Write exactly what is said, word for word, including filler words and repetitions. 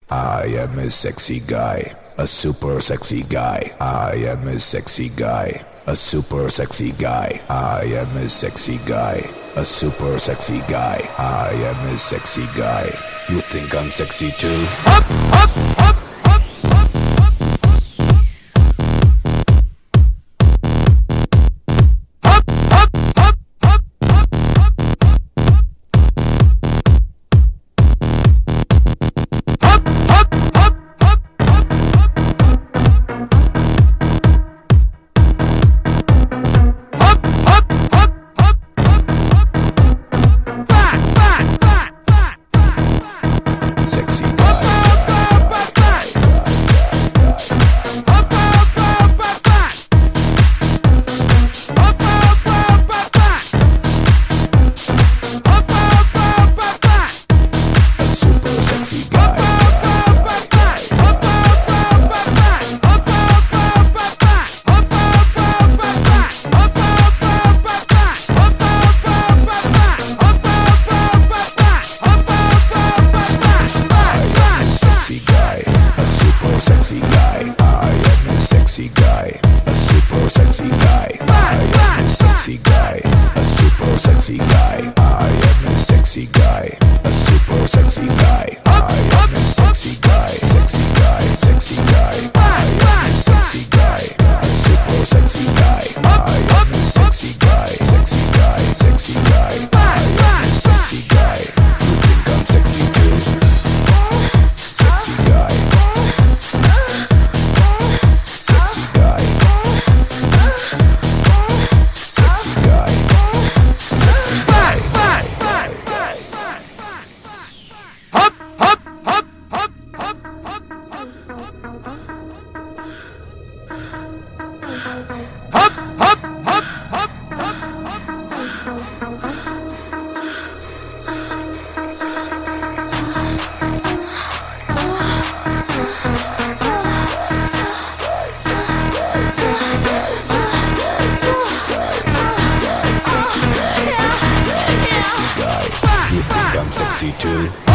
I am a sexy guy, a super sexy guy. I am a sexy guy, a super sexy guy. I am a sexy guy, a super sexy guy. I am a sexy guy. You think I'm sexy too? Up, up, up. Sexy guy, I am a sexy guy, a super sexy guy. I am a sexy guy, a super sexy guy. I am a sexy guy, a super sexy guy. I am a sexy guy, sexy guy, sexy guy. I am a sexy guy, a super sexy guy. I am a sexy guy, sexy guy, sexy guy. I am a sexy guy. You think I'm sexy too? Sexy guy. You think I'm sexy too?